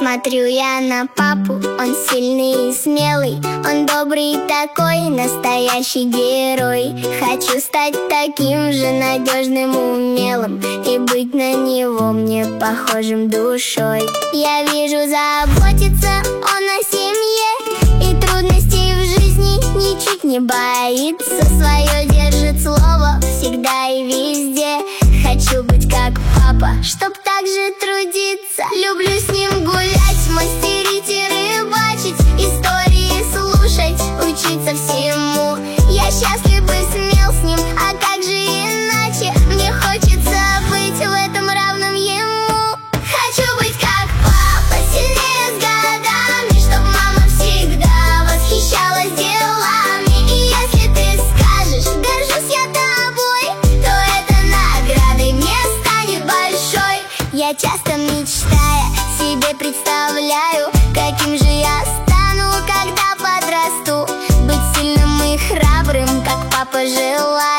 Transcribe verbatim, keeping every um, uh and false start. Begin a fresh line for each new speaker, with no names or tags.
Смотрю я на папу, он сильный и смелый, он добрый такой, настоящий герой. Хочу стать таким же надежным и умелым, и быть на него мне похожим душой. Я вижу, заботится он о семье, и трудностей в жизни ничуть не боится. Свое держит слово всегда и везде. Хочу быть как папа, чтоб так же трудиться. Люблю с ним гулять, мастерить и рыбачить, истории слушать, учиться всему. Я счастлив и смел с ним, а как же иначе? Мне хочется быть в этом равным ему. Хочу быть как папа, сильнее с годами, чтоб мама всегда восхищалась делами. И если ты скажешь, горжусь я тобой, то это наградой мне станет большой. Я часто мечтая себе представляю, каким же я стану, когда подрасту. Быть сильным и храбрым, как папа желает.